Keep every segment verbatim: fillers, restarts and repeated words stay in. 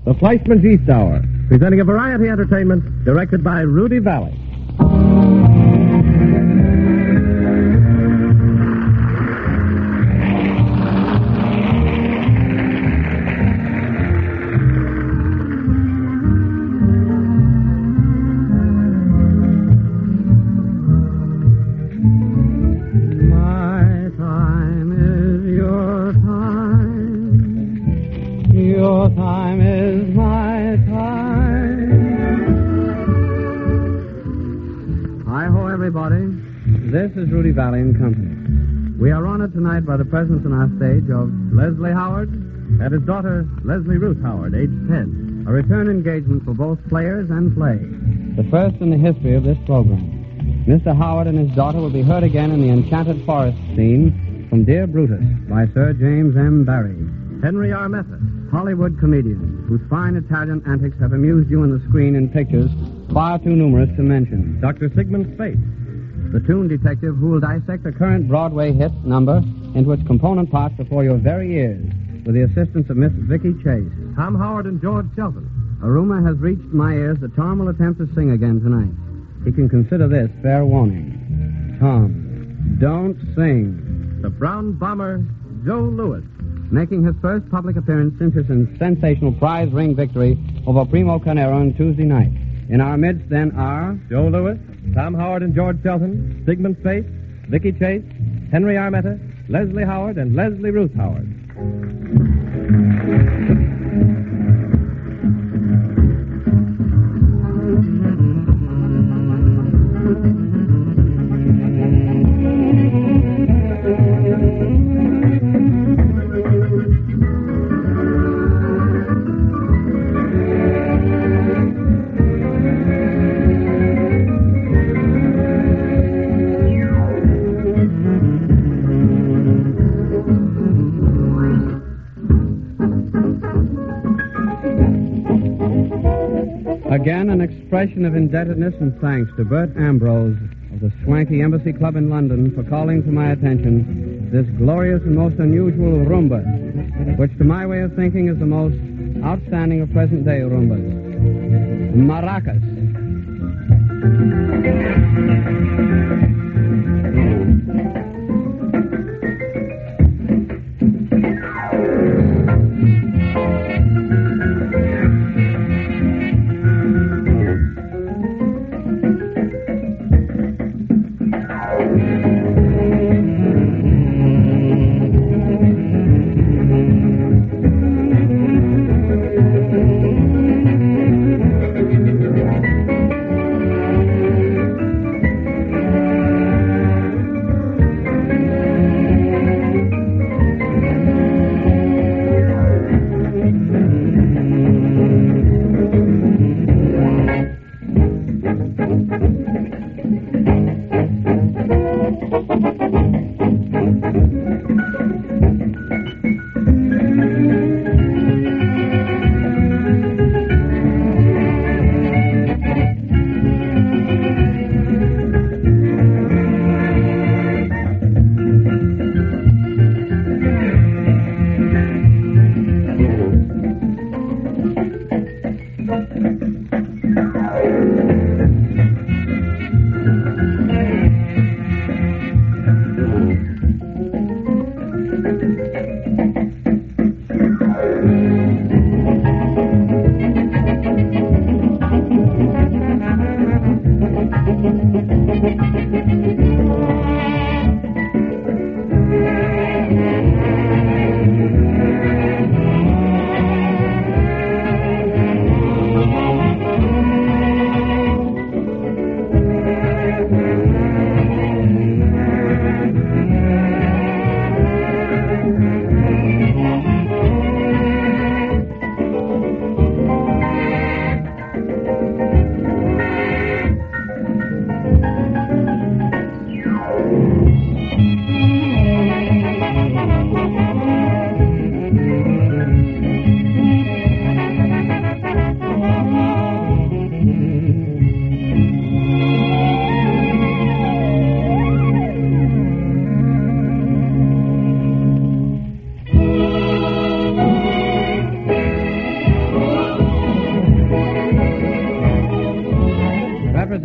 The Fleischman's East Hour, presenting a variety entertainment directed by Rudy Valley. Your time is my time. Hi-ho, everybody. This is Rudy Valley and Company. We are honored tonight by the presence on our stage of Leslie Howard and his daughter, Leslie Ruth Howard, age ten. A return engagement for both players and play. The first in the history of this program. Mister Howard and his daughter will be heard again in the Enchanted Forest scene from Dear Brutus by Sir James M. Barrie. Henry Armetta, Hollywood comedian, whose fine Italian antics have amused you on the screen in pictures far too numerous to mention. Doctor Sigmund Spate, the Toon Detective who will dissect a current Broadway hit number into its component parts before your very ears, with the assistance of Miss Vicky Chase. Tom Howard and George Shelton. A rumor has reached my ears that Tom will attempt to sing again tonight. He can consider this fair warning. Tom, don't sing. The Brown Bomber, Joe Louis. Making his first public appearance since his sensational prize ring victory over Primo Carnero on Tuesday night. In our midst, then, are Joe Louis, Tom Howard and George Shelton, Sigmund Spate, Vicky Chase, Henry Armetta, Leslie Howard, and Leslie Ruth Howard. Again, an expression of indebtedness and thanks to Bert Ambrose of the Swanky Embassy Club in London for calling to my attention this glorious and most unusual rumba, which to my way of thinking is the most outstanding of present-day rumbas. Maracas.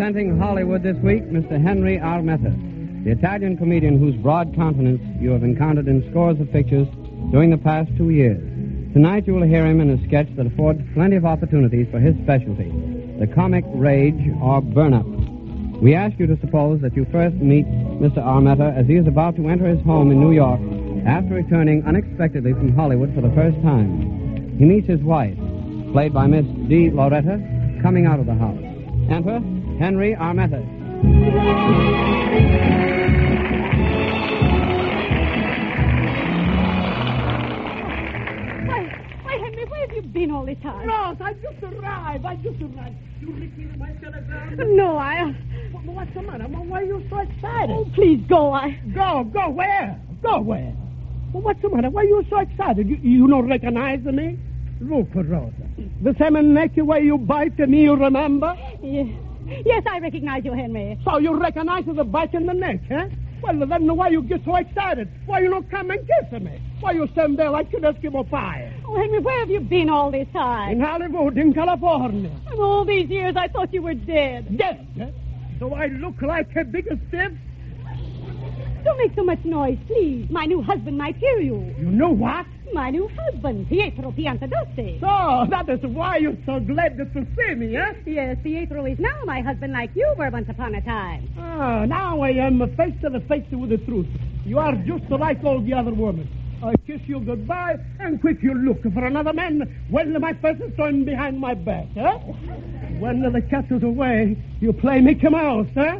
Representing Hollywood this week, Mister Henry Armetta, the Italian comedian whose broad countenance you have encountered in scores of pictures during the past two years. Tonight you will hear him in a sketch that affords plenty of opportunities for his specialty, the comic rage or burn-up. We ask you to suppose that you first meet Mister Armetta as he is about to enter his home in New York after returning unexpectedly from Hollywood for the first time. He meets his wife, played by Miss D. Loretta, coming out of the house. Enter Henry Armetta. Why, why, Henry, where have you been all this time? Ross, I just arrived. I just arrived. You repeated my telegram? No, I... What, what's the matter? Why are you so excited? Oh, please go. I... Go, go where? Go where? Well, what's the matter? Why are you so excited? You, you don't recognize me? Look, Rosa. The same neck where you bite me, you remember? Yes. Yes, I recognize you, Henry. So you recognize the bite in the neck, huh? Well, then why you get so excited? Why you don't come and kiss me? Why you stand there like an Eskimo pie? Oh, Henry, where have you been all this time? In Hollywood, in California. And all these years, I thought you were dead. Dead? Huh? Do I look like a big stiff? Don't make so much noise, please. My new husband might hear you. You know what? My new husband, Pietro Piantadossi. So, that is why you're so glad to see me, huh? Yes, Pietro is now my husband like you were once upon a time. Oh, now I am face to the face with the truth. You are just like all the other women. I kiss you goodbye, and quick you look for another man when my face is turned behind my back, huh? When the cat is away, you play Mickey Mouse, huh?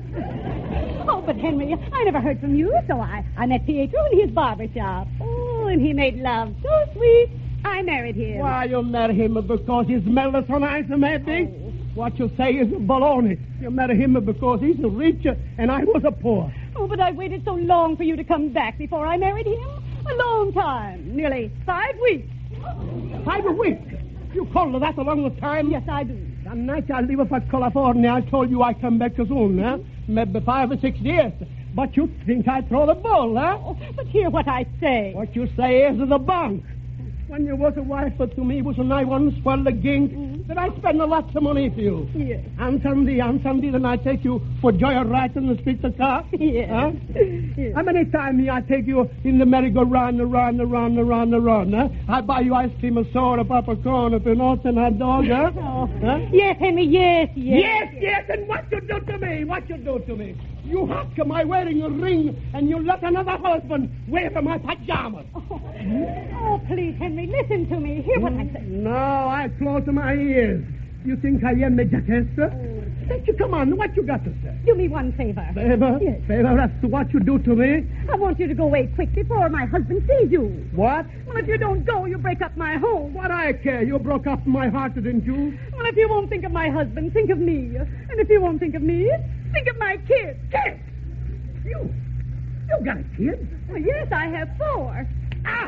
Oh, but Henry, I never heard from you, so I, I met Pietro in his barber shop. Oh, and he made love so sweet. I married him. Why, you marry him because he smells so nice, maybe? Oh. What you say is baloney. You marry him because he's rich and I was a poor. Oh, but I waited so long for you to come back before I married him. A long time. Nearly five weeks. Five weeks? You call that a long time? Yes, I do. The night I leave for California, I told you I come back soon, huh? Maybe five or six years. But you think I throw the ball, huh? Oh, but hear what I say. What you say is the bunk. When you was a wife to me, was a nice one, swell the gink, mm-hmm. Then I spend a lot of money for you. Yes. On Sunday, on Sunday, then I take you for joyride in the streets of car. Yes. Huh? Yes. How many times I take you in the merry-go-round, around, around, around, around, huh? I buy you ice cream, a soda, popcorn, if you're not, and hot dog, huh? Oh. Huh? Yes, Henry, yes, yes. Yes, yes, and what you do to me? What you do to me? You hack my wearing a ring, and you let another husband wear my pajamas. Oh. oh, please, Henry, listen to me. Hear what I say. No, I close my ears. You think I am a jackass? Oh. Don't you come on, what you got to say? Do me one favor. Favor? Yes. Favor as to what you do to me? I want you to go away quick before my husband sees you. What? Well, if you don't go, you break up my home. What I care? You broke up my heart, didn't you? Well, if you won't think of my husband, think of me. And if you won't think of me, think of my kids. Kids? You? You got a kid? Well, yes, I have four. Ah!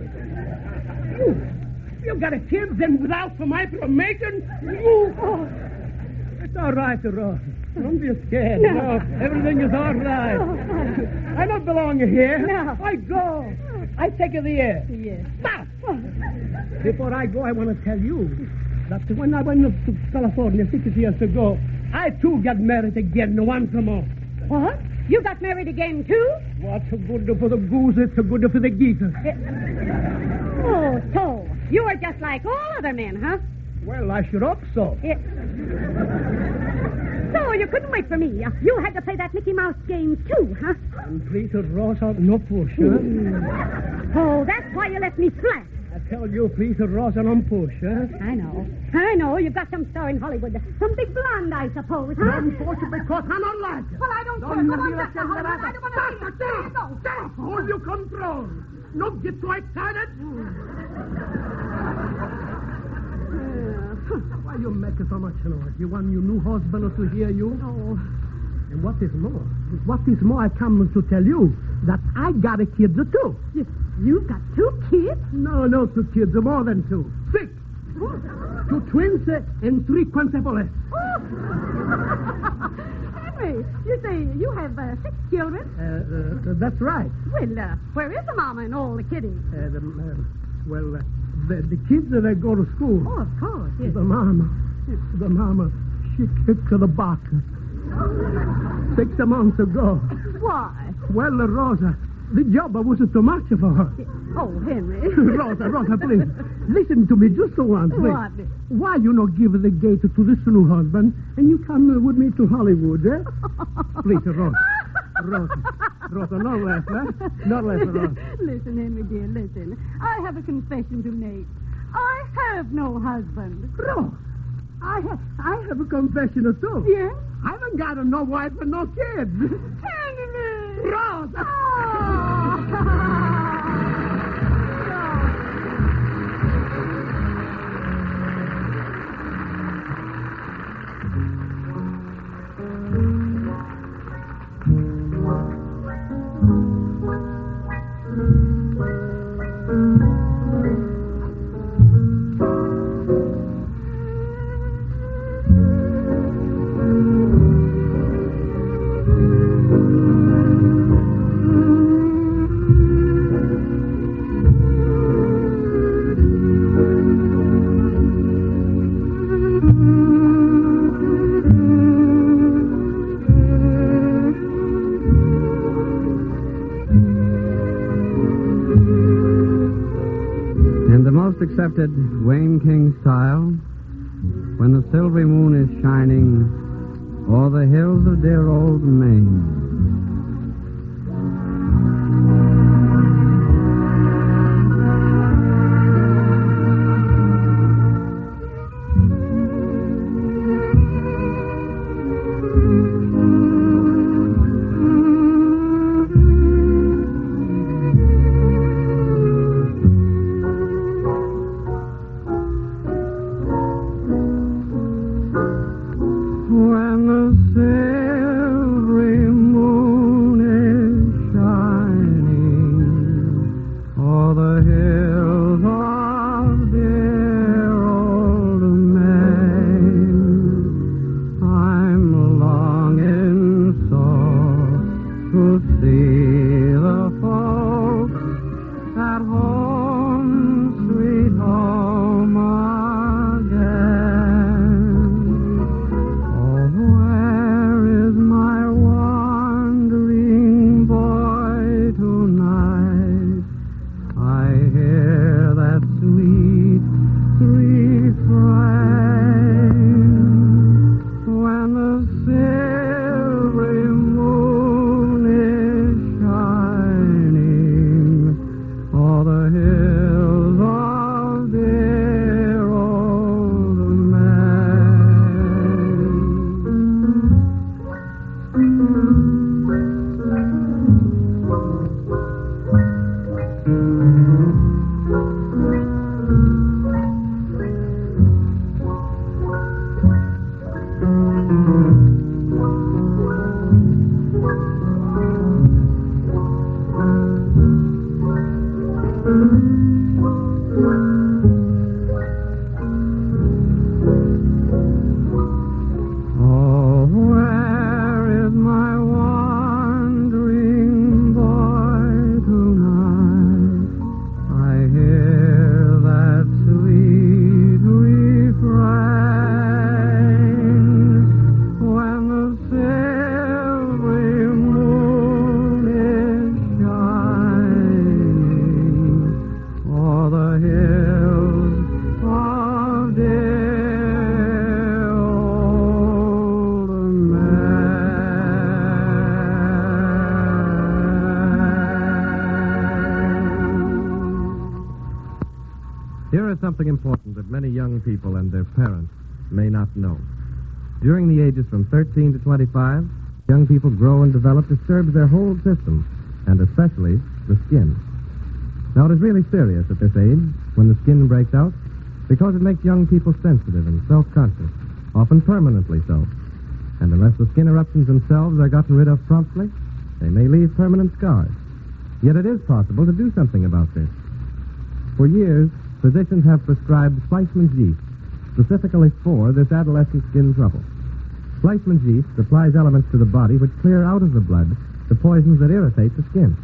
You... You got a kid, then without my permission, you... Oh. It's all right, Rose. Don't be scared. No. no. Everything is all right. Oh. I don't belong here. No. I go. I take the air. Yes. Stop! Before I go, I want to tell you that when I went to California six years ago, I, too, got married again once more. What? You got married again, too? What's good for the goose is good for the geese. Oh, so... You are just like all other men, huh? Well, I should hope so. Yeah. So you couldn't wait for me. You had to play that Mickey Mouse game, too, huh? And please, Rosa, no push, huh? Mm. Oh, that's why you left me flat. I tell you, please, Rosa, no push, huh? I know. I know. You've got some star in Hollywood. Some big blonde, I suppose, huh? Don't push because I'm not like it. Well, I don't care. Don't Go on, you Doctor Hollywood. I don't want to see you. Stop, stop, stop. Hold your control. No, get so excited. Why you make so much noise? You want your new husband to hear you? No. And what is more? What is more, I come to tell you that I got a kid too. You, you've got two kids? No, no, two kids, more than two. Six. Oh. Two twins uh, and three quintuplets. Oh. Henry, you say you have uh, six children? Uh, uh, that's right. Well, uh, where is the mama and all the kiddies? Uh, the, uh, well, uh, the, the kids that uh, go to school. Oh, of course, yes. The mama, the mama, she kicked to the box. Six months ago. Why? Well, uh, Rosa, the job was too much for her. Oh, Henry. Rosa, Rosa, please. Listen to me just once, please. What? Why you not give the gate to this new husband and you come uh, with me to Hollywood, eh? Please, Rosa. Rosa. Rosa, no less, eh? No less, Rosa. Listen, Henry, dear, listen. I have a confession to make. I have no husband. Rosa, I have, I have a confession or two. Yes? I haven't got a no wife and no kids. Henry! Rosa! Oh. Accepted Wayne King style, when the silvery moon is shining o'er the hills of dear old Maine. Something important that many young people and their parents may not know. During the ages from thirteen to twenty-five, young people grow and develop disturbs their whole system, and especially the skin. Now, it is really serious at this age when the skin breaks out, because it makes young people sensitive and self-conscious, often permanently so. And unless the skin eruptions themselves are gotten rid of promptly, they may leave permanent scars. Yet it is possible to do something about this. For years, physicians have prescribed Fleischmann's yeast, specifically for this adolescent skin trouble. Fleischmann's yeast supplies elements to the body which clear out of the blood the poisons that irritate the skin.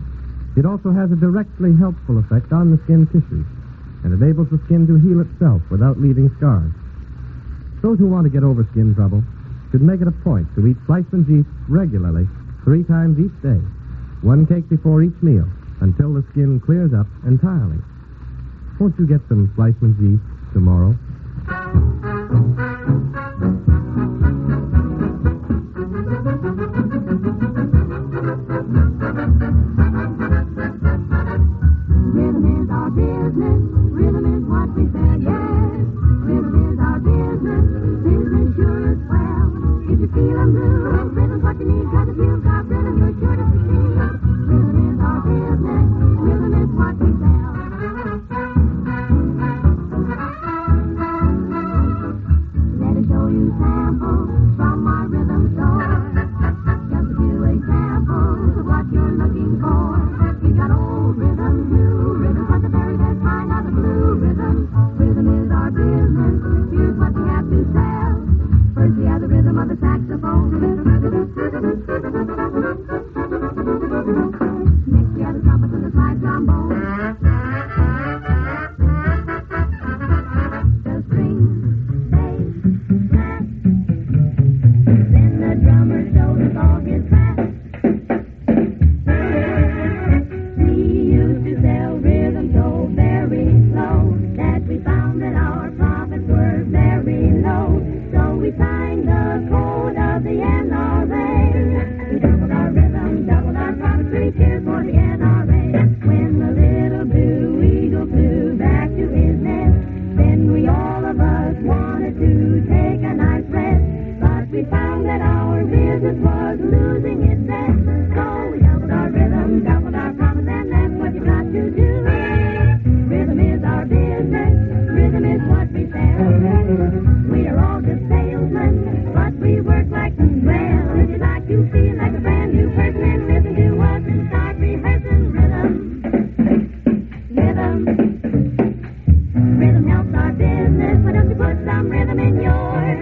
It also has a directly helpful effect on the skin tissues and enables the skin to heal itself without leaving scars. Those who want to get over skin trouble should make it a point to eat Fleischmann's yeast regularly, three times each day, one cake before each meal, until the skin clears up entirely. Won't you get some Fleischmann's yeast tomorrow? Rhythm is our business. Rhythm is what we say, yes. Rhythm is our business. Business sure is swell. If you feel I'm blue, rhythm's what you need, 'cause if you've got rhythm, you're sure to succeed. Rhythm is our business. Rhythm is what we sell. Let us show you samples from my rhythm store. Just a few examples of what you're looking for. We got old rhythm, new rhythm, but the very best kind of the blue rhythm. Rhythm is our business. Here's what we have to sell. First we have the rhythm of the saxophone. Next we have the trumpet and the slide trombone. The strings, bass, brass. Then the drummer shows us all his tracks. We used to sell rhythm so very slow that we found that our profits were very low. So we signed the code of the N R A. We doubled our rhythm, doubled our profits, three cheers for the N R A. When the little blue eagle flew back to his nest, then we all of us wanted to take a nice rest. But we found that our business was losing its zest. So we doubled our rhythm, doubled our profits, and that's what you got to do. Rhythm is our business, rhythm is what we sell. We are all just salesmen, but we work like the well. If you'd like to feel like a brand new person, then listen to us and start rehearsing rhythm. Rhythm. Rhythm helps our business. Why don't you put some rhythm in yours?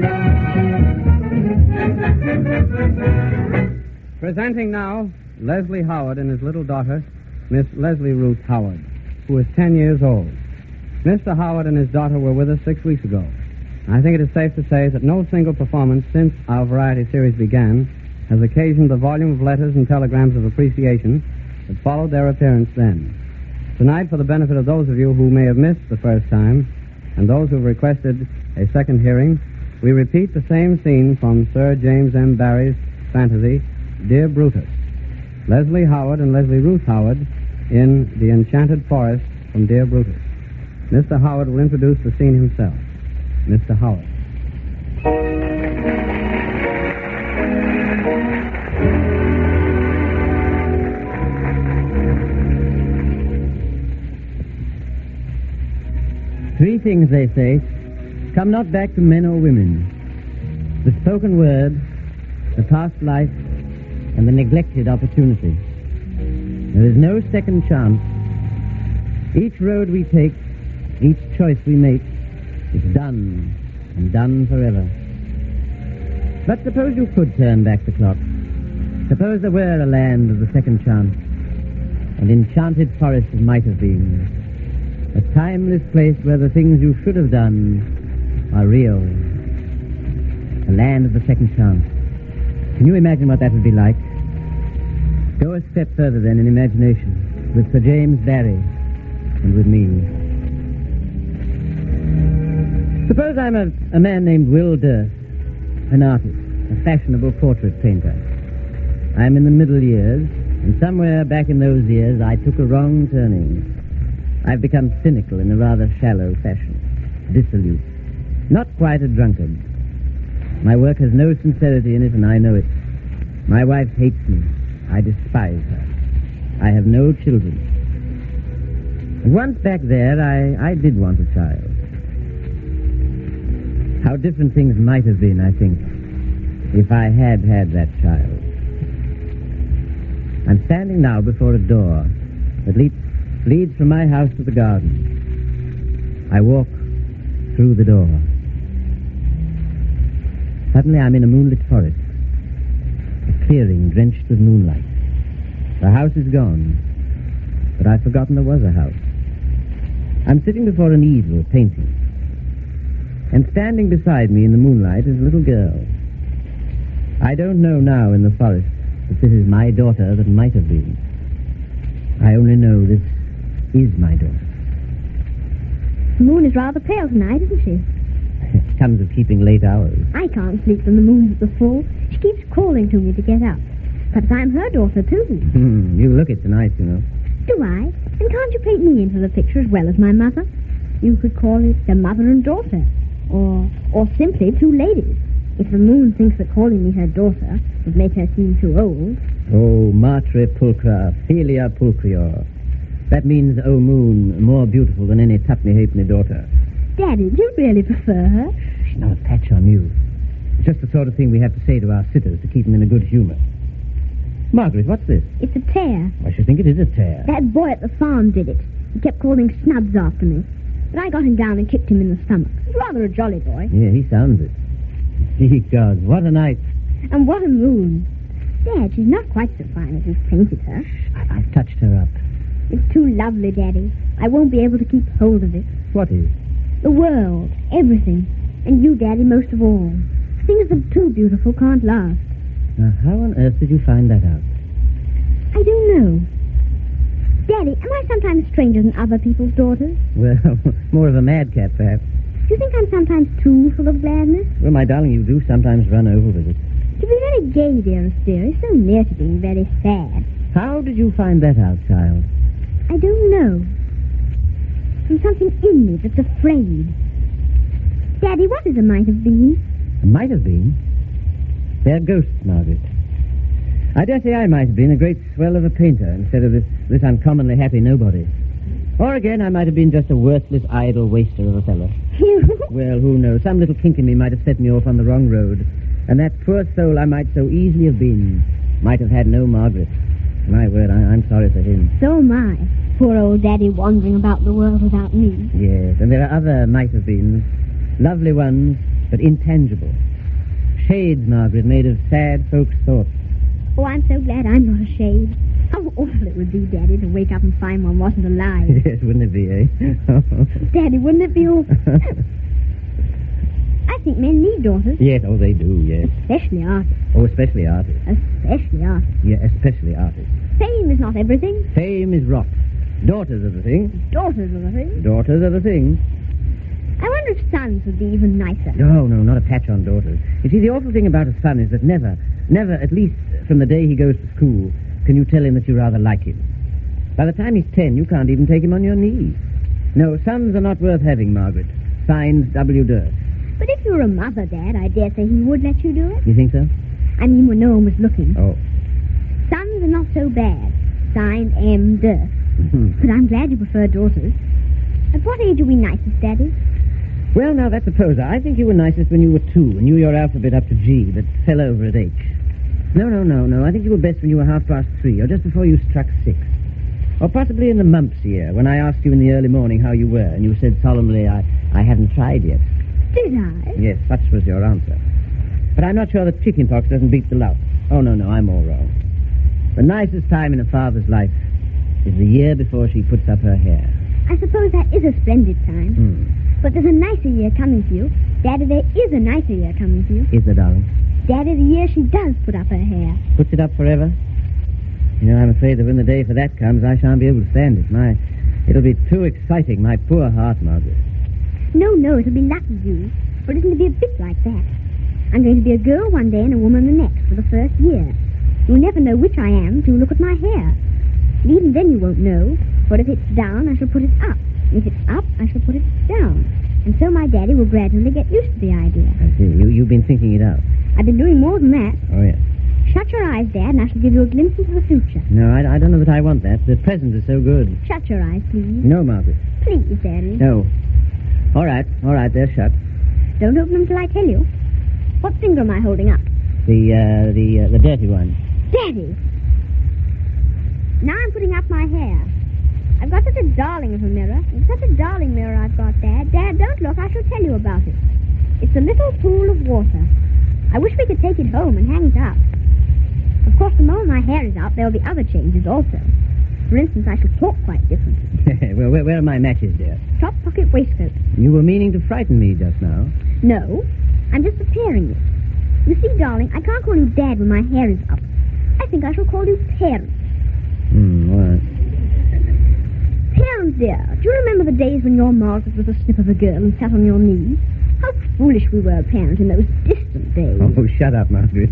Presenting now Leslie Howard and his little daughter, Miss Leslie Ruth Howard, who is ten years old. Mister Howard and his daughter were with us six weeks ago. I think it is safe to say that no single performance since our variety series began has occasioned the volume of letters and telegrams of appreciation that followed their appearance then. Tonight, for the benefit of those of you who may have missed the first time and those who have requested a second hearing, we repeat the same scene from Sir James M. Barrie's fantasy, Dear Brutus. Leslie Howard and Leslie Ruth Howard in The Enchanted Forest from Dear Brutus. Mister Howard will introduce the scene himself. Mister Howard. Three things, they say, come not back to men or women: the spoken word, the past life, and the neglected opportunity. There is no second chance. Each road we take, each choice we make, is done, and done forever. But suppose you could turn back the clock. Suppose there were a land of the second chance, an enchanted forest of might have been, a timeless place where the things you should have done are real, a land of the second chance. Can you imagine what that would be like? Go a step further then in imagination, with Sir James Barrie and with me. Suppose I'm a, a man named Will Durst, an artist, a fashionable portrait painter. I'm in the middle years, and somewhere back in those years I took a wrong turning. I've become cynical in a rather shallow fashion, dissolute, not quite a drunkard. My work has no sincerity in it, and I know it. My wife hates me. I despise her. I have no children. And once back there, I, I did want a child. How different things might have been, I think, if I had had that child. I'm standing now before a door that leads, leads from my house to the garden. I walk through the door. Suddenly I'm in a moonlit forest, a clearing drenched with moonlight. The house is gone, but I've forgotten there was a house. I'm sitting before an easel painting, and standing beside me in the moonlight is a little girl, I don't know now in the forest that this is my daughter that might have been. I only know this is my daughter. The moon is rather pale tonight, isn't she? It comes of keeping late hours. I can't sleep when the moon's at the full. She keeps calling to me to get up. Perhaps I'm her daughter, too. Hmm, you look it tonight, you know. Do I? And can't you paint me into the picture as well as my mother? You could call it the mother and daughter. Or, or simply two ladies. If the moon thinks that calling me her daughter would make her seem too old. Oh, matre pulchra, filia pulchrior. That means, oh moon, more beautiful than any tuppenny halfpenny daughter. Daddy, do you really prefer her? She's not a patch on you. It's just the sort of thing we have to say to our sitters to keep them in a good humor. Margaret, what's this? It's a tear. I should think it is a tear. That boy at the farm did it. He kept calling Snubs after me. But I got him down and kicked him in the stomach. He's rather a jolly boy. Yeah, he sounds it. Gee, God, what a night. And what a moon. Dad, she's not quite so fine as you've painted her. I- I've touched her up. It's too lovely, Daddy. I won't be able to keep hold of it. What is? The world, everything. And you, Daddy, most of all. Things that are too beautiful can't last. Now, how on earth did you find that out? I don't know. Daddy, am I sometimes stranger than other people's daughters? Well, more of a madcap, perhaps. Do you think I'm sometimes too full of gladness? Well, my darling, you do sometimes run over with it. To be very gay, dearest dear, is so near to being very sad. How did you find that out, child? I don't know. There's something in me that's afraid. Daddy, what is a might have been? It might have been. They're ghosts, Margaret. I dare say I might have been a great swell of a painter instead of this, this uncommonly happy nobody. Or again, I might have been just a worthless, idle waster of a fellow. You? Well, who knows? Some little kink in me might have set me off on the wrong road. And that poor soul I might so easily have been might have had no Margaret. My word, I, I'm sorry for him. So am I. Poor old Daddy wandering about the world without me. Yes, and there are other might-have-beens. Lovely ones, but intangible. Shades, Margaret, made of sad folks' thoughts. Oh, I'm so glad I'm not a shade. How awful it would be, Daddy, to wake up and find one wasn't alive. Yes, wouldn't it be, eh? Daddy, wouldn't it be awful? I think men need daughters. Yes, oh, they do, yes. Especially artists. Oh, especially artists. Especially artists. Yeah, especially artists. Fame is not everything. Fame is rot. Daughters are the thing. Daughters are the thing. Daughters are the thing. I wonder if sons would be even nicer. No, no, not a patch on daughters. You see, the awful thing about a son is that never, never, at least from the day he goes to school, can you tell him that you rather like him. By the time he's ten, you can't even take him on your knee. No, sons are not worth having, Margaret. Signed, W. Durst. But if you were a mother, Dad, I dare say he would let you do it. You think so? I mean, when no one was looking. Oh. Sons are not so bad. Signed, M. Durst. But I'm glad you prefer daughters. At what age are we nicest, Daddy? Well, now, that's a poser. I think you were nicest when you were two and knew your alphabet up to G, but fell over at H. No, no, no, no. I think you were best when you were half past three, or just before you struck six. Or possibly in the mumps year, when I asked you in the early morning how you were, and you said solemnly, I, I haven't tried yet. Did I? Yes, such was your answer. But I'm not sure that chickenpox doesn't beat the lout. Oh, no, no, I'm all wrong. The nicest time in a father's life is the year before she puts up her hair. I suppose that is a splendid time. Hmm. But there's a nicer year coming for you. Daddy, there is a nicer year coming for you. Is there, darling? Daddy, the year she does put up her hair. Puts it up forever? You know, I'm afraid that when the day for that comes, I shan't be able to stand it. My, it'll be too exciting. My poor heart, Margaret. No, no, it'll be lucky you. For it isn't to be a bit like that. I'm going to be a girl one day and a woman the next for the first year. You'll never know which I am till you look at my hair. And even then you won't know, for if it's down, I shall put it up. And if it's up, I shall put it down. And so my daddy will gradually get used to the idea. I see. You, you've been thinking it out. I've been doing more than that. Oh, yes. Shut your eyes, Dad, and I shall give you a glimpse into the future. No, I, I don't know that I want that. The present is so good. Shut your eyes, please. No, Margaret. Please, Daddy. No. All right, all right, they're shut. Don't open them till I tell you. What finger am I holding up? The, uh, the, uh, the dirty one. Daddy! Now I'm putting up my hair. I've got such a darling of a mirror. It's such a darling mirror I've got, Dad. Dad, don't look. I shall tell you about it. It's a little pool of water. I wish we could take it home and hang it up. Of course, the moment my hair is up, there'll be other changes also. For instance, I shall talk quite differently. Well, where, where are my matches, dear? Top pocket waistcoat. You were meaning to frighten me just now. No, I'm just preparing it. You see, darling, I can't call you Dad when my hair is up. I think I shall call you Parents. Hmm, what? Parents, dear, do you remember the days when your Margaret was a snip of a girl and sat on your knee? How foolish we were, Parents, in those distant days. Oh, shut up, Margaret.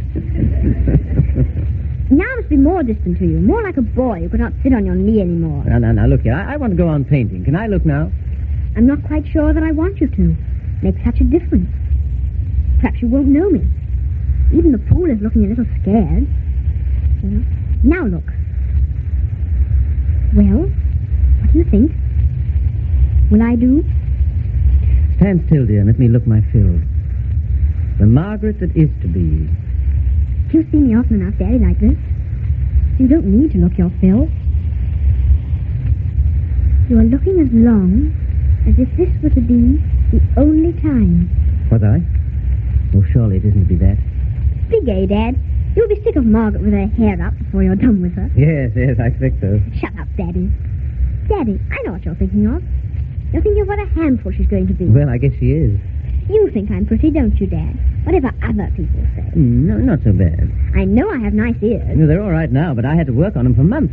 Now I must be more distant to you, more like a boy who could not sit on your knee anymore. Now, now, now, look here. I, I want to go on painting. Can I look now? I'm not quite sure that I want you to. Makes such a difference. Perhaps you won't know me. Even the pool is looking a little scared. Well, now look. Well, what do you think? Will I do? Stand still, dear, and let me look my fill. The Margaret that is to be. You see me often enough, Daddy, like this. You don't need to look your fill. You are looking as long as if this were to be the only time. Was I? Oh, surely it isn't to be that. Be gay, Dad. You'll be sick of Margaret with her hair up before you're done with her. Yes, yes, I expect so. Shut up, Daddy. Daddy, I know what you're thinking of. You're thinking of what a handful she's going to be. Well, I guess she is. You think I'm pretty, don't you, Dad? Whatever other people say. Mm, no, not so bad. I know I have nice ears. No, they're all right now, but I had to work on them for months.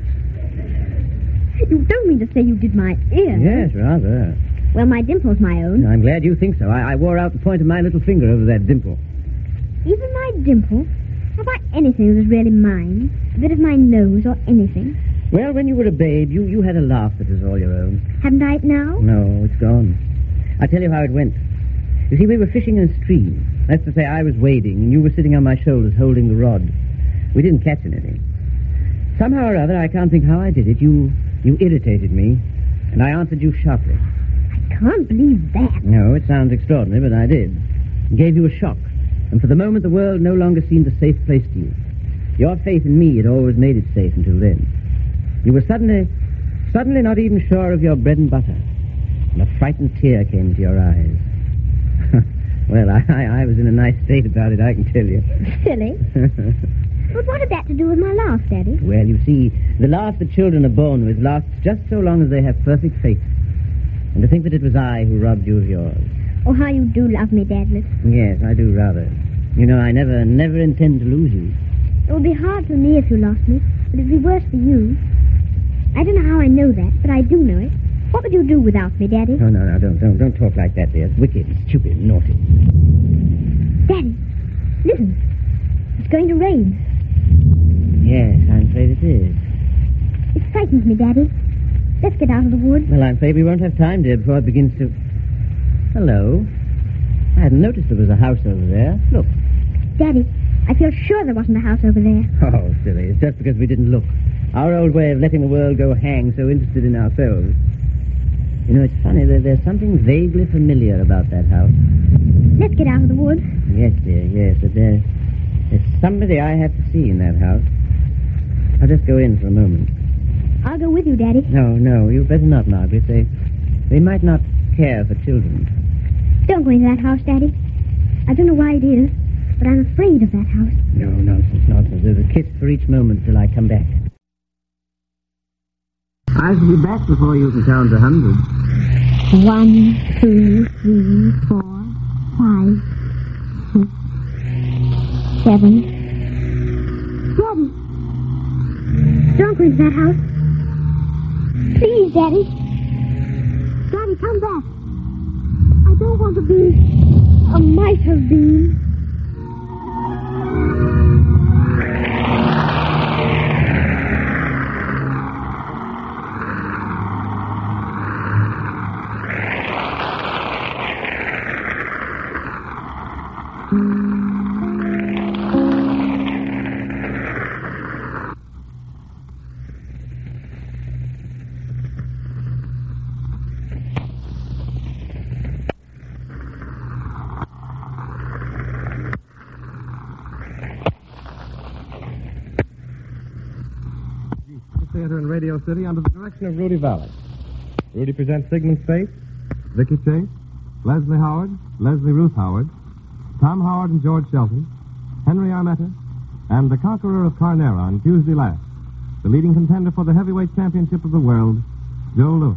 You don't mean to say you did my ears? Yes, rather. Well, my dimple's my own. I'm glad you think so. I, I wore out the point of my little finger over that dimple. Even my dimple? Have I anything that was really mine? A bit of my nose or anything? Well, when you were a babe, you, you had a laugh that was all your own. Haven't I it now? No, it's gone. I'll tell you how it went. You see, we were fishing in a stream. That's to say, I was wading, and you were sitting on my shoulders holding the rod. We didn't catch anything. Somehow or other, I can't think how I did it, you, you irritated me, and I answered you sharply. I can't believe that. No, it sounds extraordinary, but I did. It gave you a shock, and for the moment the world no longer seemed a safe place to you. Your faith in me had always made it safe until then. You were suddenly, suddenly not even sure of your bread and butter, and a frightened tear came into your eyes. Well, I, I, I was in a nice state about it, I can tell you. Silly. But what had that to do with my laugh, Daddy? Well, you see, the laugh that children are born with lasts just so long as they have perfect faith. And to think that it was I who robbed you of yours. Oh, how you do love me, Dadless. Yes, I do rather. You know, I never, never intend to lose you. It would be hard for me if you lost me, but it'd be worse for you. I don't know how I know that, but I do know it. What would you do without me, Daddy? Oh, no, no, don't, don't, don't talk like that, dear. It's wicked, it's stupid, naughty. Daddy, listen. It's going to rain. Yes, I'm afraid it is. It frightens me, Daddy. Let's get out of the wood. Well, I'm afraid we won't have time, dear, before it begins to... Hello. I hadn't noticed there was a house over there. Look. Daddy, I feel sure there wasn't a house over there. Oh, silly. It's just because we didn't look. Our old way of letting the world go hang, so interested in ourselves. You know, it's funny, there, there's something vaguely familiar about that house. Let's get out of the wood. Yes, dear, yes, but there, there's somebody I have to see in that house. I'll just go in for a moment. I'll go with you, Daddy. No, no, you better not, Margaret. They, they might not care for children. Don't go into that house, Daddy. I don't know why it is, but I'm afraid of that house. No, nonsense, nonsense. There's a kiss for each moment till I come back. I shall be back before you can count a hundred. One, two, three, four, five, six, seven. Daddy! Don't go into that house. Please, Daddy. Daddy, come back. I don't want to be a might have been. Theater in Radio City under the direction of Rudy Valley. Rudy presents Sigmund Space, Vicky Chase, Leslie Howard, Leslie Ruth Howard, Tom Howard and George Shelton, Henry Armetta, and the conqueror of Carnera on Tuesday last, the leading contender for the heavyweight championship of the world, Joe Louis.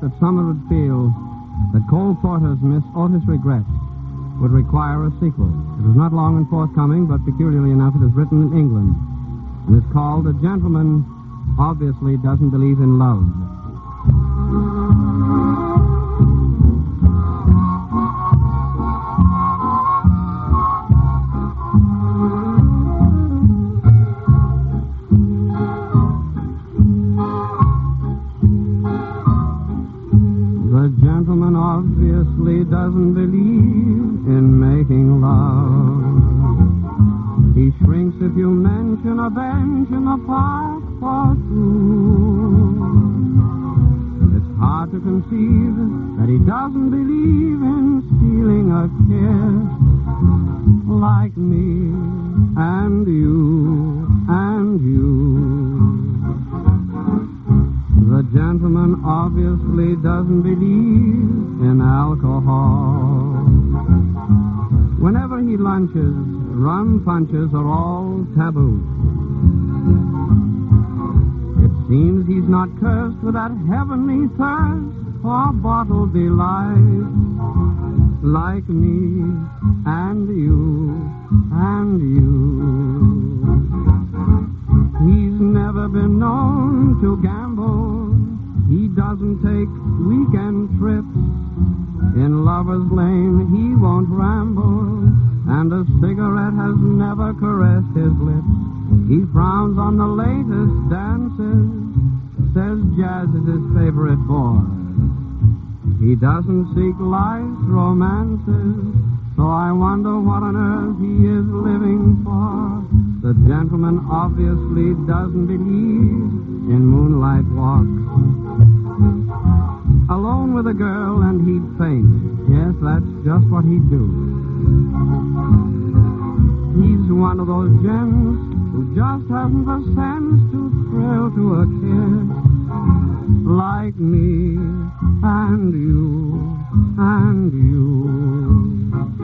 that some would feel that Cole Porter's Miss Otis Regrets would require a sequel. It was not long in forthcoming, but peculiarly enough, it is written in England and is called A Gentleman Obviously Doesn't Believe in Love. The gentleman obviously doesn't believe in making love. He shrinks if you mention a bench in the park for two. It's hard to conceive that he doesn't believe in stealing a kiss like me and you and you. The gentleman obviously doesn't believe in alcohol. Whenever he lunches, rum punches are all taboo. It seems he's not cursed with that heavenly thirst for bottled delight, like me and you and you. He's never been known to gamble. He doesn't take weekend trips. In Lover's Lane he won't ramble, and a cigarette has never caressed his lips. He frowns on the latest dances, says jazz is his favorite bore. He doesn't seek life's romances, so I wonder what on earth he is living for. The gentleman obviously doesn't believe in moonlight walks. Alone with a girl and he'd faint. Yes, that's just what he'd do. He's one of those gems who just hasn't the sense to thrill to a kiss, like me and you and you.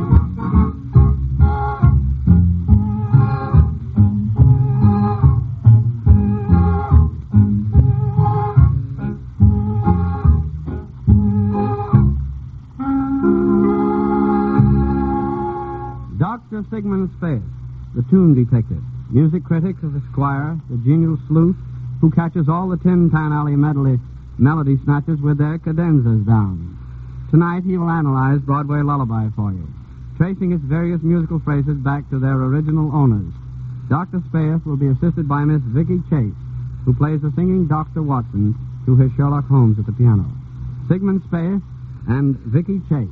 Doctor Sigmund Spaeth, the tune detective, music critic of the Squire, the genial sleuth who catches all the Tin Pan Alley medley, melody snatchers with their cadenzas down. Tonight he will analyze Broadway Lullaby for you, tracing its various musical phrases back to their original owners. Doctor Spaeth will be assisted by Miss Vicky Chase, who plays the singing Doctor Watson to his Sherlock Holmes at the piano. Sigmund Spaeth and Vicky Chase.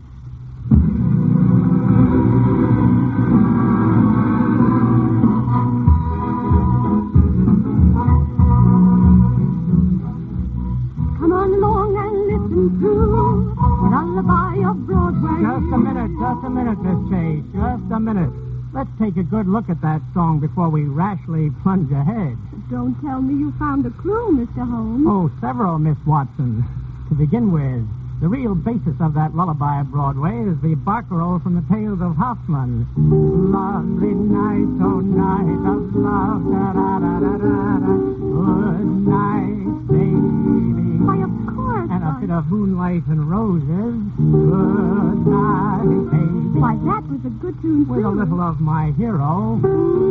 Just a minute, just a minute, Miss Chase. Just a minute. Let's take a good look at that song before we rashly plunge ahead. Don't tell me you found a clue, Mister Holmes. Oh, several, Miss Watson. To begin with, the real basis of that lullaby of Broadway is the barcarolle from the Tales of Hoffmann. Lovely night, oh night of love, da-da-da-da-da-da. Good night, baby. Why, of course. And a bit of moonlight and roses. Good night, baby. Why, that was a good tune, too. With a little of my hero.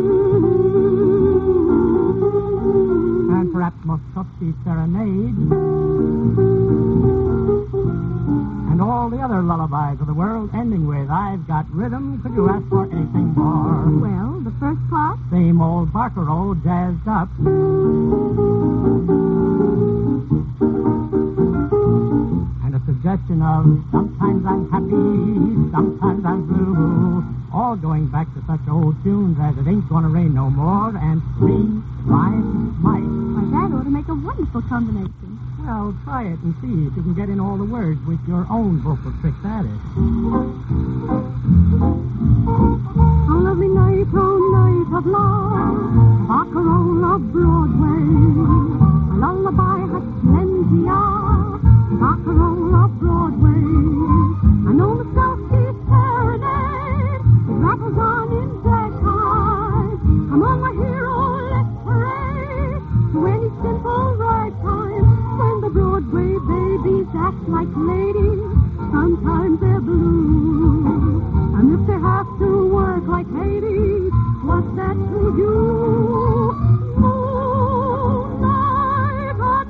And perhaps Moskowski's Serenade. And all the other lullabies of the world ending with I've got rhythm, could you ask for anything more? Well, the first part? Same old barcarolle jazzed up. And a suggestion of sometimes I'm happy, sometimes I'm blue. All going back to such old tunes as It Ain't Gonna Rain No More and Three Rhyme Might. Why, that ought to make a wonderful combination. Well, try it and see if you can get in all the words with your own vocal tricks at it. A lovely night, oh night of love, barcarolle of Broadway. A lullaby has plenty of barcarolle of Broadway. I know Moskowski's Serenade, it rattles on in black eyes. Come on, my hero, let's parade to any simple right time. When the Broadway babies act sometimes they're blue. And if they have to work like Hades, what's that to you? Moonlight on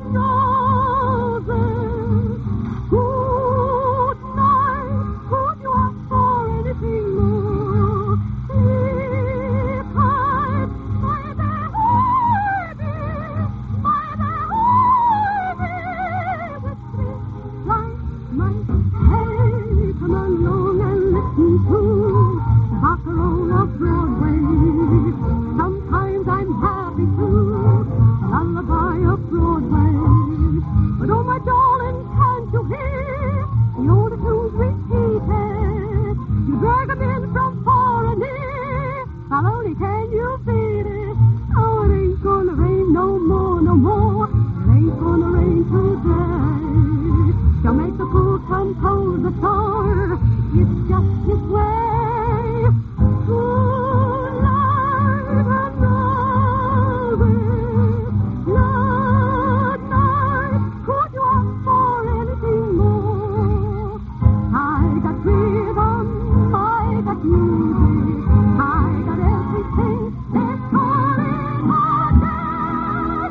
roses, good night. Could you ask for anything more? Sleep tight, my baby, my baby, with sleep like my hey, come along and listen to Barcarolle of Broadway. Sometimes I'm happy too, lullaby of Broadway. But oh my darling, can't you hear the old tunes repeated? You drag 'em in from far and near. Not only can you beat it, oh, it ain't gonna rain no more, no more. It ain't gonna rain today. Jamaica fool compose the song. It's just his way. Moonlight and roses, good night. Could you ask for anything more? I got rhythm, I got music, I got everything. Let's call it a day.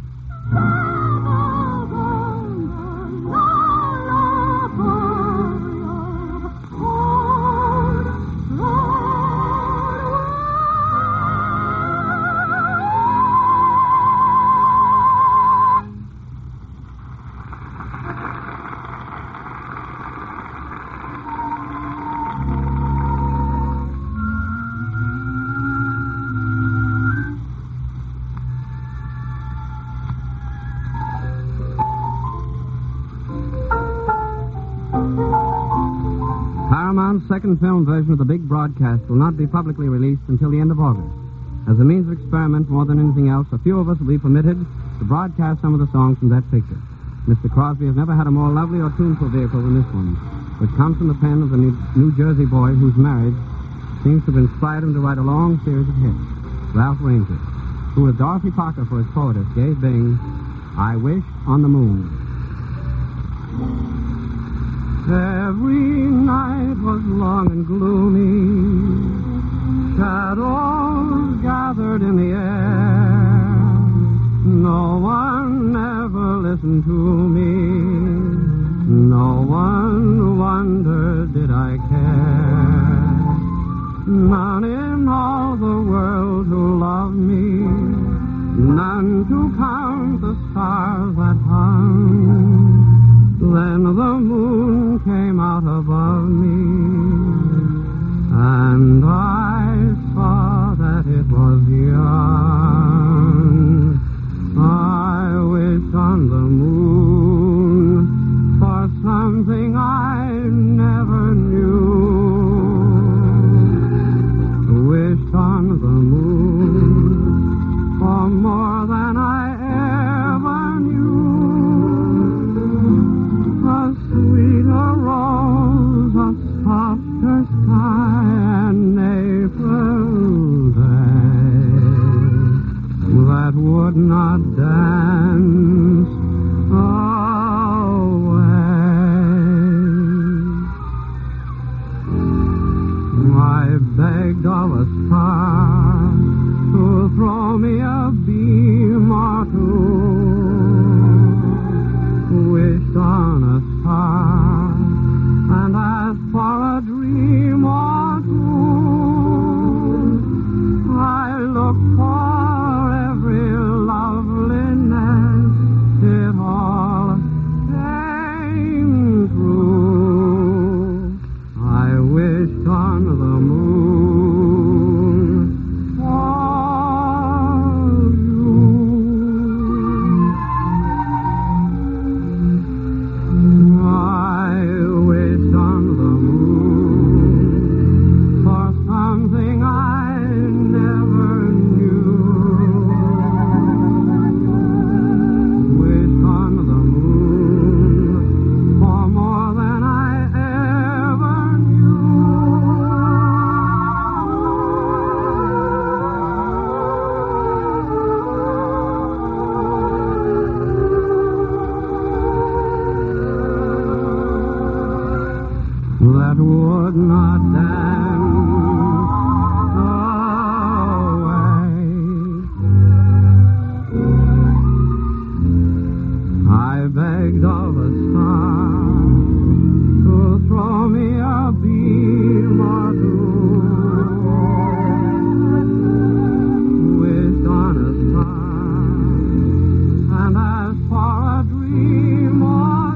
Paramount's second film version of the big broadcast will not be publicly released until the end of August. As a means of experiment more than anything else, a few of us will be permitted to broadcast some of the songs from that picture. Mister Crosby has never had a more lovely or tuneful vehicle than this one, which comes from the pen of the New, New Jersey boy whose marriage seems to have inspired him to write a long series of hits, Ralph Ranger, who with Dorothy Parker for his poetess gave Bing I Wish on the Moon. Every night was long and gloomy, shadows gathered in the air. No one ever listened to me, no one wondered did I care. None in all the world who loved me, none to count the stars that hung. Then the moon came out above me, and I saw that it was young. I wished on the moon for something I never knew. Wished on the moon for more than I ever knew. A sweeter rose, a softer sky, an April day that would not dance away. I begged of a star to throw me a beam or two. Wished on a star and asked for a dream or two. I looked for every loveliness, it all came true. I wished on the moon for you. that would not dance away. I begged of a star to throw me a beam or two, wished on a star and asked for a dream or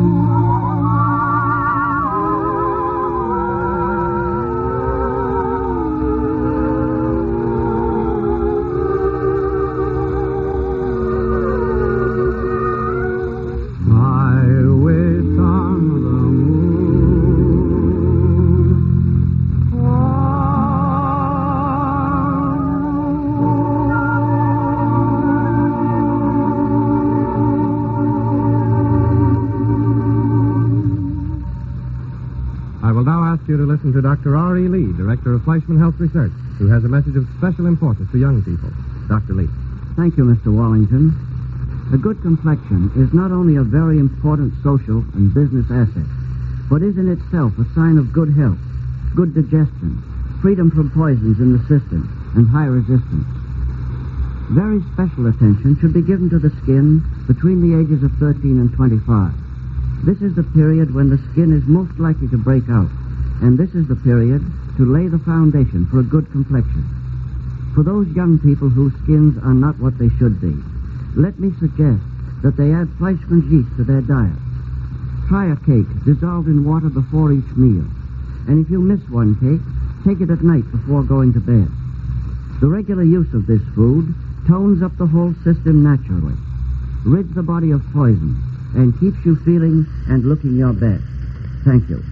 you to listen to Doctor R E. Lee, Director of Fleischman Health Research, who has a message of special importance to young people. Doctor Lee. Thank you, Mister Wallington. A good complexion is not only a very important social and business asset, but is in itself a sign of good health, good digestion, freedom from poisons in the system, and high resistance. Very special attention should be given to the skin between the ages of thirteen and twenty-five. This is the period when the skin is most likely to break out, and this is the period to lay the foundation for a good complexion. For those young people whose skins are not what they should be, let me suggest that they add Fleischmann's yeast to their diet. Try a cake dissolved in water before each meal, and if you miss one cake, take it at night before going to bed. The regular use of this food tones up the whole system naturally, rids the body of poison, and keeps you feeling and looking your best. Thank you.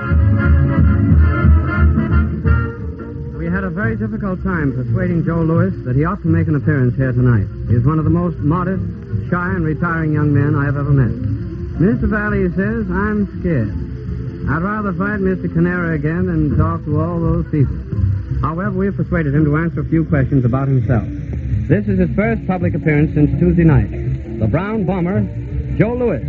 We had a very difficult time persuading Joe Lewis that he ought to make an appearance here tonight. He is one of the most modest, shy, and retiring young men I have ever met. Mister Valley says, I'm scared. I'd rather fight Mister Canary again than talk to all those people. However, we have persuaded him to answer a few questions about himself. This is his first public appearance since Tuesday night. The Brown Bomber, Joe Lewis.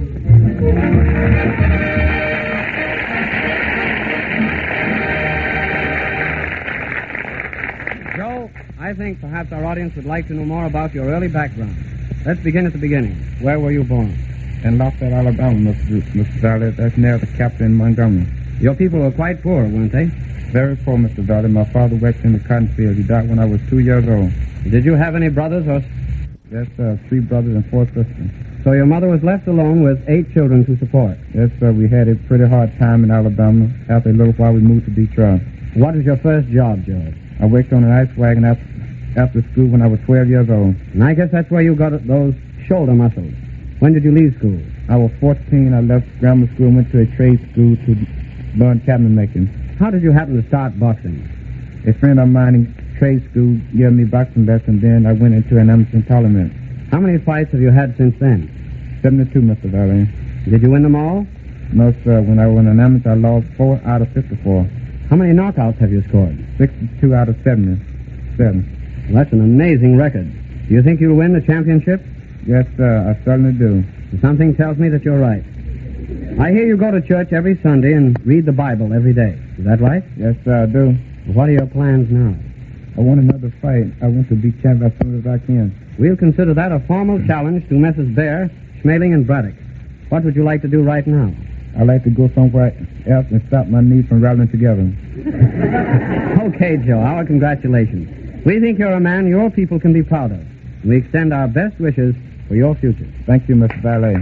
Joe, I think perhaps our audience would like to know more about your early background. Let's begin at the beginning. Where were you born? In Lafayette, Alabama, Mister Mister Valley. That's near the Captain in Montgomery. Your people were quite poor, weren't they? Very poor, Mister Valley. My father worked in the cotton field. He died when I was two years old. Did you have any brothers or... Yes, uh, three brothers and four sisters. So your mother was left alone with eight children to support? Yes, sir. We had a pretty hard time in Alabama. After a little while, we moved to Detroit. What was your first job, George? I worked on an ice wagon after, after school when I was twelve years old. And I guess that's where you got those shoulder muscles. When did you leave school? I was fourteen. I left grammar school and went to a trade school to learn cabinet making. How did you happen to start boxing? A friend of mine in trade school gave me boxing lessons, then I went into an amateur tournament. How many fights have you had since then? seventy-two, Mister Valley. Did you win them all? No, sir. When I was an amateur, I lost four out of fifty-four. How many knockouts have you scored? sixty-two out of seventy-seven. Well, that's an amazing record. Do you think you'll win the championship? Yes, sir. I certainly do. Something tells me that you're right. I hear you go to church every Sunday and read the Bible every day. Is that right? Yes, sir, I do. What are your plans now? I want another fight. I want to be champion as soon as I can. We'll consider that a formal challenge to Missus Bear, Schmeling, and Braddock. What would you like to do right now? I'd like to go somewhere else and stop my knees from rattling together. Okay, Joe, our congratulations. We think you're a man your people can be proud of. We extend our best wishes for your future. Thank you, Mister Valet.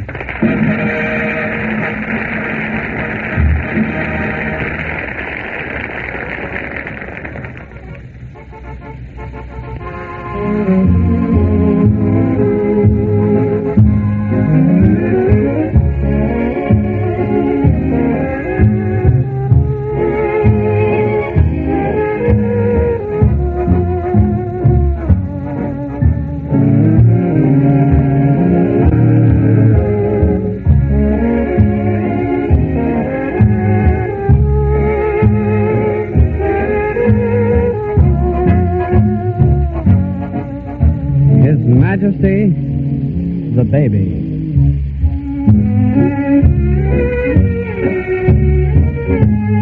Majesty, the baby.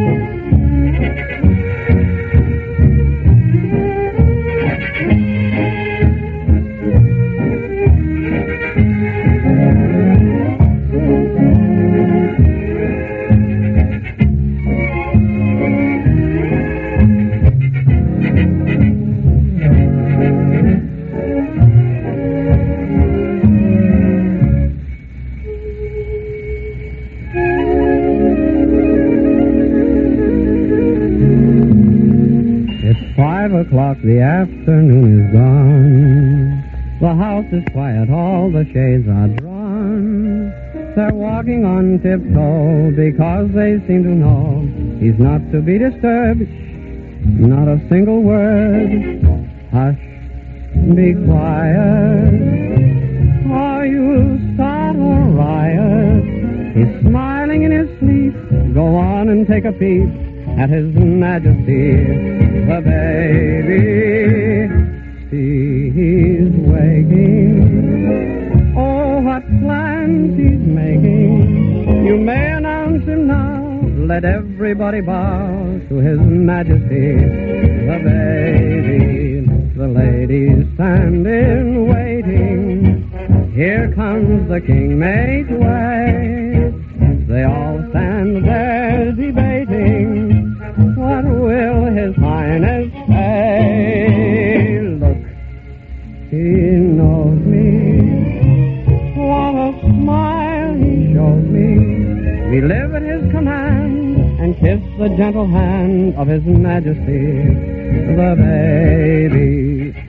o'clock, the afternoon is gone. The house is quiet, all the shades are drawn. They're walking on tiptoe because they seem to know he's not to be disturbed. Not a single word. Hush, be quiet, or you'll start a riot. He's smiling in his sleep. Go on and take a peep at His Majesty, the baby. See, he's waking. Oh, what plans he's making. You may announce him now. Let everybody bow to His Majesty, the baby. The ladies standing waiting. Here comes the king, make way. They all stand there debating. What will His Highness say? Look, he knows me. What a smile he shows me. We live at His command and kiss the gentle hand of His Majesty, the baby.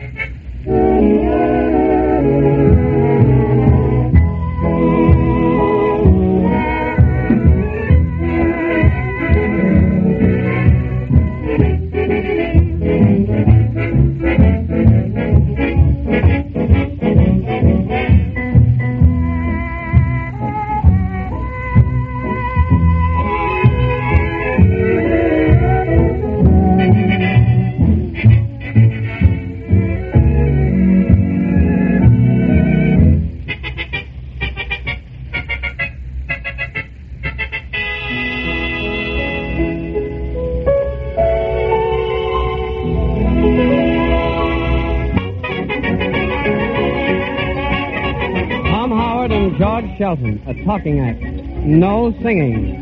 Shelton, a talking act. No singing.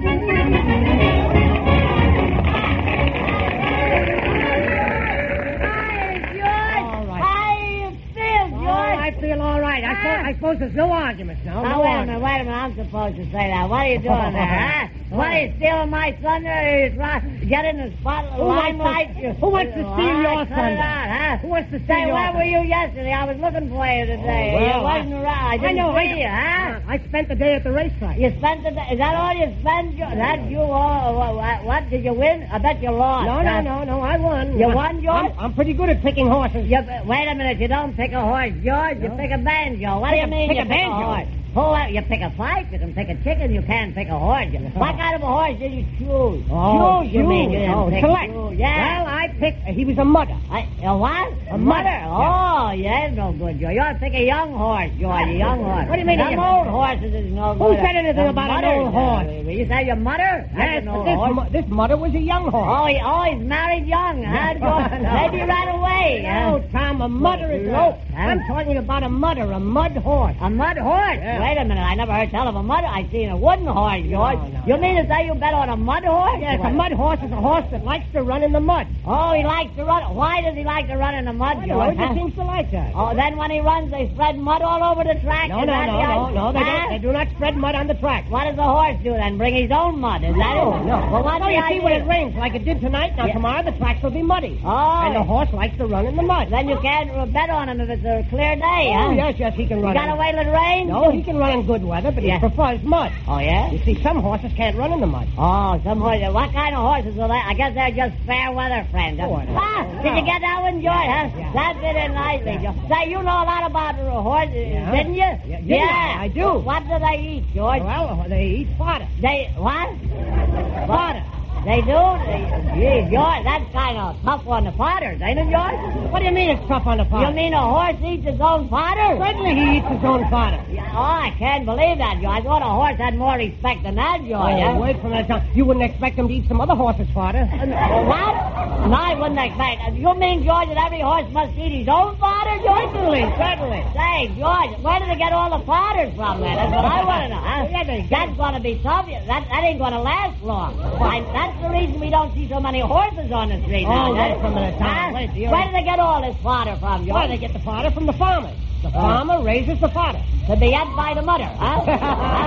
I suppose there's no arguments now. Now, no wait a arguments. minute, wait a minute. I'm supposed to say that. What are you doing there, huh? What are you stealing my thunder? Are you trying getting the spotlight, Who wants to- limelight? who wants to All steal right, your cut it thunder? out, huh? Who wants to steal Say, your where thunder? were you yesterday? I was looking for you today. Oh, well, you wasn't I- around. I I didn't know, I see know. you, huh? I spent the day at the racetrack. You spent the day. Is that all you spent? George? That you all? What, what, what? Did you win? I bet you lost. No, no, huh? no, no. I won. You I- won, George? I'm, I'm pretty good at picking horses. You, wait a minute. You don't pick a horse, George. You No. pick a banjo. What do Pick you a- mean pick you a pick a banjo? horse? Who, uh, you pick a fight, you can pick a chicken, you can't pick a horse. You- What kind of a horse did you choose? Oh, choose, you mean? You didn't oh, pick select. choose. Yeah. Well, I picked. Uh, he was a mudder. I, a what? A mudder. mother? Oh, yeah, no good, George. You ought to pick a young horse, George, a young horse. What do you mean, a Some young- old horses is no Who good. said anything The about an mudders, old horse? uh, You say your mother? That's Yes, an but old this, horse. mu- this mudder was a young horse. Oh, he, oh, he's married young, huh, No, George? no. Maybe he ran away. No, huh? Tom, a mudder is Rope, a... huh? I'm talking about a mudder, a mud horse. A mud horse? Yeah. Wait a minute, I never heard tell of a mud. I seen a wooden horse, George. No, no, you no. mean to say you bet on a mud horse? Yes, a mud horse is a horse that likes to run in the mud. Oh, he likes to run. Why does he like to run in the mud, I don't know, George? he just huh? seems to like that. Oh, then when he runs, they spread mud all over the track. No, Is no, that no, the no, idea? no, they Huh? don't. They do not spread mud on the track. What does the horse do then? Bring his own mud? Is that No, it? no. Well, what's no, the you see, idea? when it rains, like it did tonight, now Yeah. tomorrow the tracks will be muddy. Oh, And the horse likes to run in the mud. then you can't uh, bet on him if it's a clear day, Oh, huh? yes, yes, he can You run got in. to wait till it rains? No, he can run in good weather, but Yeah. he prefers mud. Oh, yeah? You see, some horses can't run in the mud. Oh, some horses. What kind of horses are they? I guess they're just fair weather friends. Oh, I know. ah, Oh, did no. you get that one, George? Huh? Yeah. That fit in nicely, Yeah. George. Say, you know a lot about uh, horses, Yeah. didn't you? Yeah, yeah, I do. What do they eat, George? Well, they eat fodder. They what? Fodder. They do? They, gee, George, that's kind of tough on the fodders, ain't it, George? What do you mean it's tough on the fodder? You mean a horse eats his own fodder? Certainly he eats his own fodder. Yeah, oh, I can't believe that, George. I thought a horse had more respect than that, George. Oh, huh? wait for a minute. Tom. You wouldn't expect him to eat some other horse's fodder. Well, what? No, I wouldn't expect. You mean, George, that every horse must eat his own fodder, George? Certainly, certainly. Say, George, where do they get all the fodders from, man? That's what I want to know, huh? Yeah, they- That's going to be tough. That, that ain't going to last long. Why, that's the reason we don't see so many horses on the street now. Oh, wait for a minute, Tom. Huh? Wait, you're- Where do they get all this fodder from, George? Why, they get the fodder from the farmers. The farmer raises the fodder. To be ate by the mother, huh?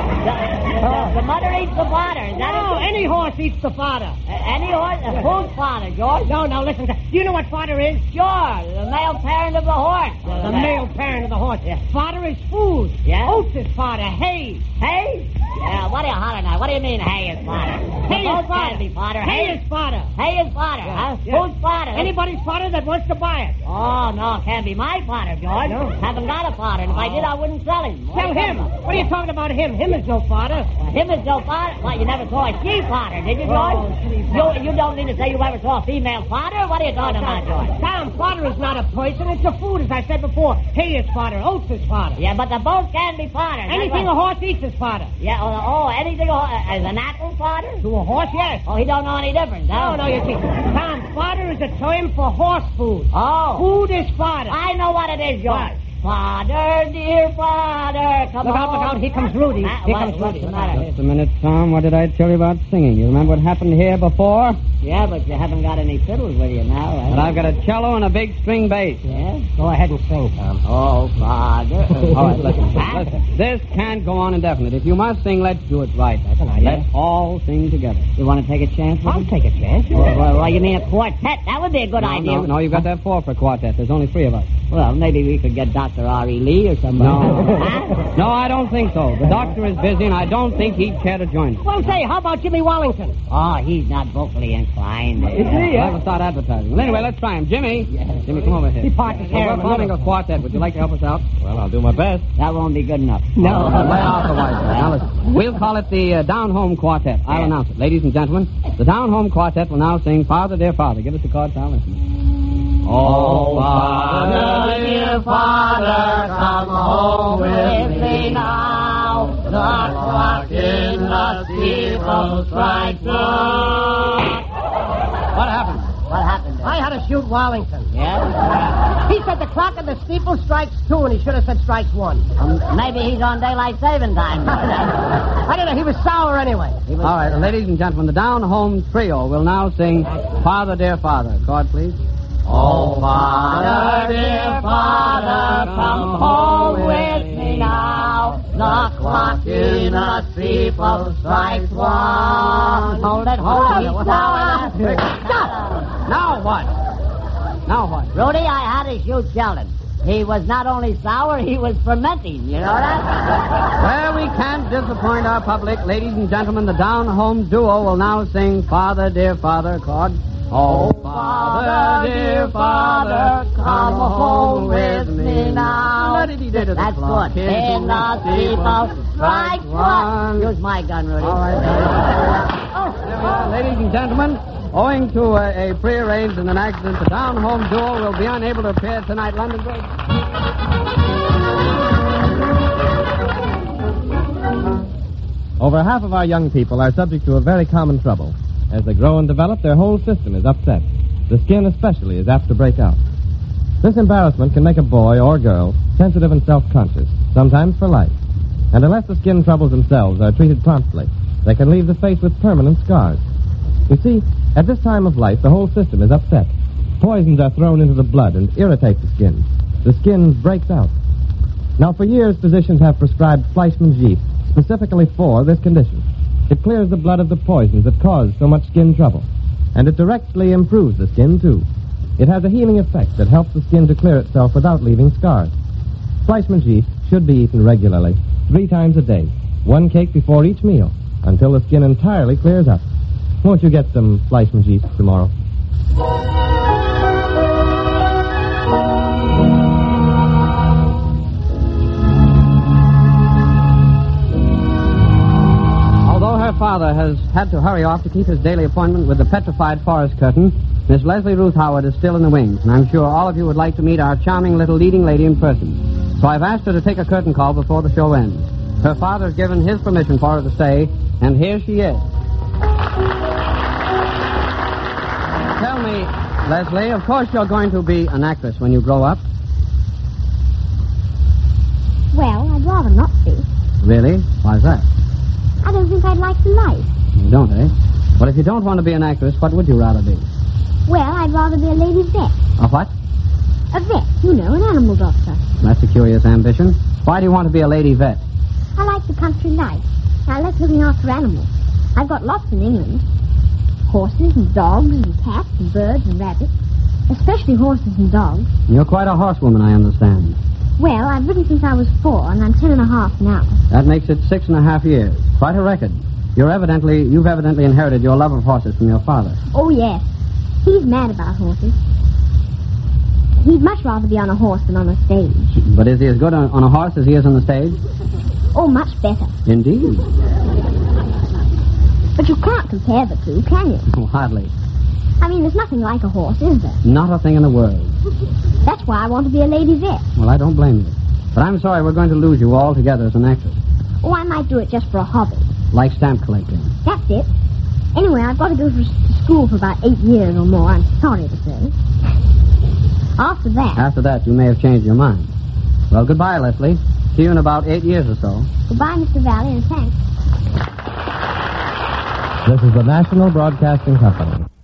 The, the mother eats the fodder. Is that No, it? any horse eats the fodder. Uh, any horse? Uh, whose fodder, George? No, no, listen. To, do you know what fodder is? Sure, the male parent of the horse. The male parent of the horse. Yeah. Fodder is food. Yeah? Oats is fodder. Hay. Hay? Yeah, what are you hollering at? What do you mean hay is fodder? Hay The is both fodder. can't be fodder. Hay is fodder. Hay is fodder, huh? Yeah. Whose fodder? Anybody's fodder that wants to buy it. Oh, no, it can't be my fodder, George. No. Haven't got a fodder, and if I did, I wouldn't sell him. What Tell are you him. talking about? What are you talking about him? Him is no fodder. Well, him is no fodder? Well, you never saw a she fodder, did you, George? Oh, she you, you don't mean to say you ever saw a female fodder? What are you talking about, George? Tom, fodder is not a person. It's a food, as I said before. Hay is fodder. Oats is fodder. Yeah, but the both can be fodder. That's Anything a what- horse eats is fodder. Yeah, oh, oh anything a horse... Uh, is an apple fodder? To a horse, yes. Oh, he don't know any difference, huh? No, no, you see. Tom, fodder is a term for horse food. Oh. Food is fodder. I know what it is, George. What? Father, dear father, come Look home. out, look out. Here comes Rudy. Ah, Here what- comes what's Rudy. the matter? Just a minute, Tom. What did I tell you about singing? You remember what happened here before? Yeah, but you haven't got any fiddles with you now, have But you? I've got a cello and a big string bass. Yeah? Go ahead and sing, Tom. Oh, father. All right, listen, Huh? listen. This can't go on indefinite. If you must sing, let's do it right. That's an idea. Let's all sing together. You want to take a chance with I'll it? take a chance. Well, well, well, you mean a quartet? That would be a good no, idea. no, no, you've got that four for quartet. There's only three of us. Well, maybe we could get Doctor R E. Lee or somebody. No. Huh? No, I don't think so. The doctor is busy, and I don't think he'd care to join us. Well, say, how about Jimmy Wallington? Oh, he's not vocally inclined. Is he? I haven't started advertising. Well, anyway, let's try him. Jimmy. Jimmy, come over here. He parked his Well, hair we're in the forming middle. a quartet. Would you like to help us out? Well, I'll do my best. That won't be good enough. No. Lay off the white. Now listen. We'll call it the uh, Down Home Quartet. I'll announce it. Ladies and gentlemen, the Down Home Quartet will now sing Father, Dear Father. Give us the chords, I'll listen. Oh, Father, dear Father, come home with me now. The clock in the steeple strikes two. What happened? What happened? I had to shoot Wallington. Yeah? He said the clock on the steeple strikes two, and he should have said strikes one. Um, maybe he's on daylight saving time. I don't know. He was sour anyway. He was- All right, ladies and gentlemen, the Down Home Trio will now sing Father, Dear Father. Chord, please. Oh, Father, dear Father, come home with me now. The clock in the steeple strikes one. Hold it, hold it. Now, Stop! now what? Now what? Rudy, I had to shoot Sheldon. He was not only sour, he was fermenting. You know that? Well, we can't disappoint our public. Ladies and gentlemen, the Down Home Duo will now sing Father, Dear Father. Chord. Oh, Father, dear Father, come home with me now. That's good. In the steeple strikes one. Use my gun, Rudy. All right. Oh, ladies and gentlemen, owing to a, a prearranged and an accident, the Down Home Duo will be unable to appear tonight. London Bridge. Over half of our young people are subject to a very common trouble. As they grow and develop, their whole system is upset. The skin especially is apt to break out. This embarrassment can make a boy or girl sensitive and self-conscious, sometimes for life. And unless the skin troubles themselves are treated promptly, they can leave the face with permanent scars. You see, at this time of life, the whole system is upset. Poisons are thrown into the blood and irritate the skin. The skin breaks out. Now, for years, physicians have prescribed Fleischmann's yeast specifically for this condition. It clears the blood of the poisons that cause so much skin trouble. And it directly improves the skin, too. It has a healing effect that helps the skin to clear itself without leaving scars. Fleischmann's yeast should be eaten regularly, three times a day, one cake before each meal, until the skin entirely clears up. Won't you get some Fleischmann's yeast tomorrow? Although her father has had to hurry off to keep his daily appointment with the petrified forest curtain, Miss Leslie Ruth Howard is still in the wings, and I'm sure all of you would like to meet our charming little leading lady in person. So I've asked her to take a curtain call before the show ends. Her father's given his permission for her to stay, and here she is. Tell me, Leslie, of course you're going to be an actress when you grow up. Well, I'd rather not be. Really? Why's that? I don't think I'd like the life. You don't, eh? Well, if you don't want to be an actress, what would you rather be? Well, I'd rather be a lady vet. A what? A vet, you know, an animal doctor. That's a curious ambition. Why do you want to be a lady vet? I like the country life. I like looking after animals. I've got lots in England. Horses and dogs and cats and birds and rabbits. Especially horses and dogs. You're quite a horsewoman, I understand. Well, I've ridden since I was four, and I'm ten and a half now. That makes it six and a half years. Quite a record. You're evidently, you've evidently inherited your love of horses from your father. Oh, yes. He's mad about horses. He'd much rather be on a horse than on a stage. But is he as good on, on a horse as he is on the stage? Oh, much better. Indeed. But you can't compare the two, can you? Oh, hardly. I mean, there's nothing like a horse, is there? Not a thing in the world. That's why I want to be a lady vet. Well, I don't blame you. But I'm sorry we're going to lose you altogether as an actress. Oh, I might do it just for a hobby. Like stamp collecting. That's it. Anyway, I've got to go to school for about eight years or more, I'm sorry to say. After that... After that, you may have changed your mind. Well, goodbye, Leslie. See you in about eight years or so. Goodbye, Mister Valley, and thanks. This is the National Broadcasting Company.